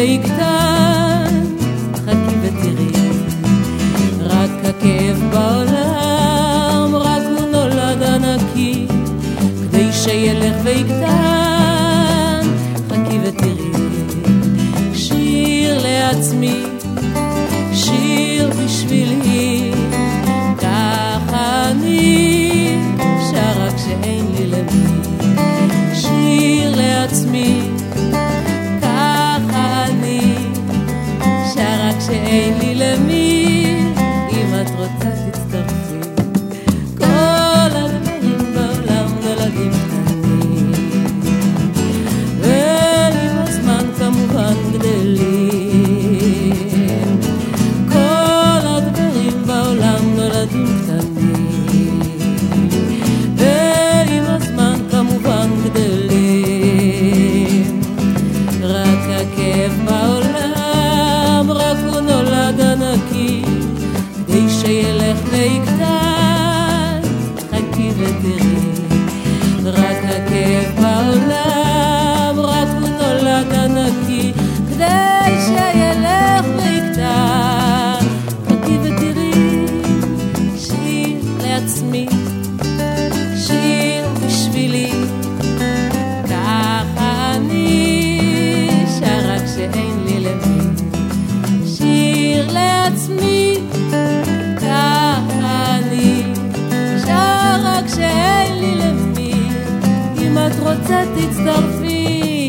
ויקטן, חכי ותראי, רק הכאב בעולם, רק הוא נולד ענקי, כדי שילך ויקטן, חכי ותראי, שיר לעצמי, שיר בשבילי, ככה אני שרה כשאין לי למי, שיר לעצמי, ככה אני שרה כשאין לי למי, אם את רוצה תצטרפי, כל הדברים בעולם נולדים קטנים, ועם הזמן כמובן גדלים, כל הדברים בעולם נולדים קטנים, ועם הזמן כמובן גדלים, רק הכאב בעולם, רק הוא נולד ענקי, כדי שילך ויקטן, חכי ותראי, רק הכאב בעולם, רק הוא נולד ענקי, כדי שילך ויקטן, חכי ותראי, שיר לעצמי, שיר בשבילי, ככה אני שרה כשאין לי למי, שיר לעצמי, ככה אני שרה כשאין לי למי, אם את רוצה תצטרפי,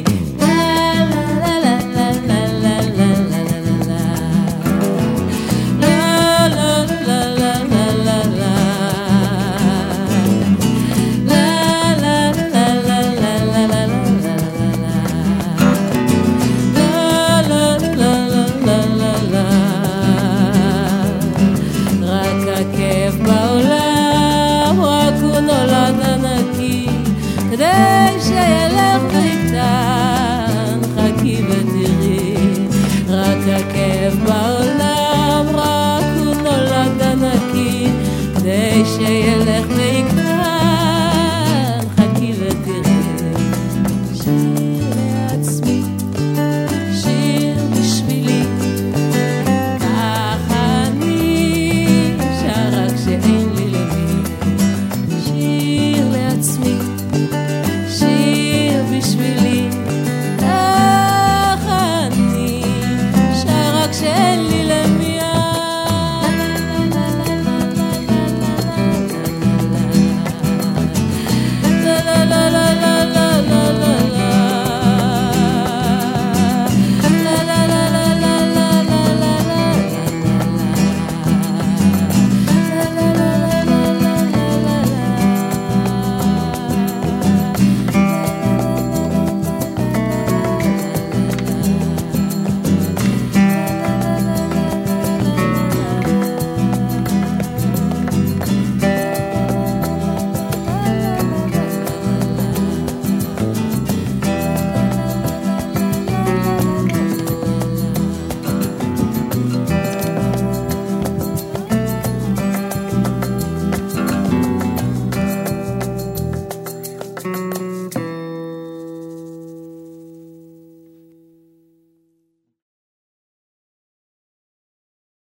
כדי שילך ויקטן, חכי ותראי, רק הכאב בעולם, רק הוא נולד ענקי, כדי שילך ויקטן, חכי ותראי, שיר לעצמי, שיר בשבילי, ככה אני שרה כשאין לי למי, שיר לעצמי, שיר בשבילי, ככה אני שרה כשאין לי למי,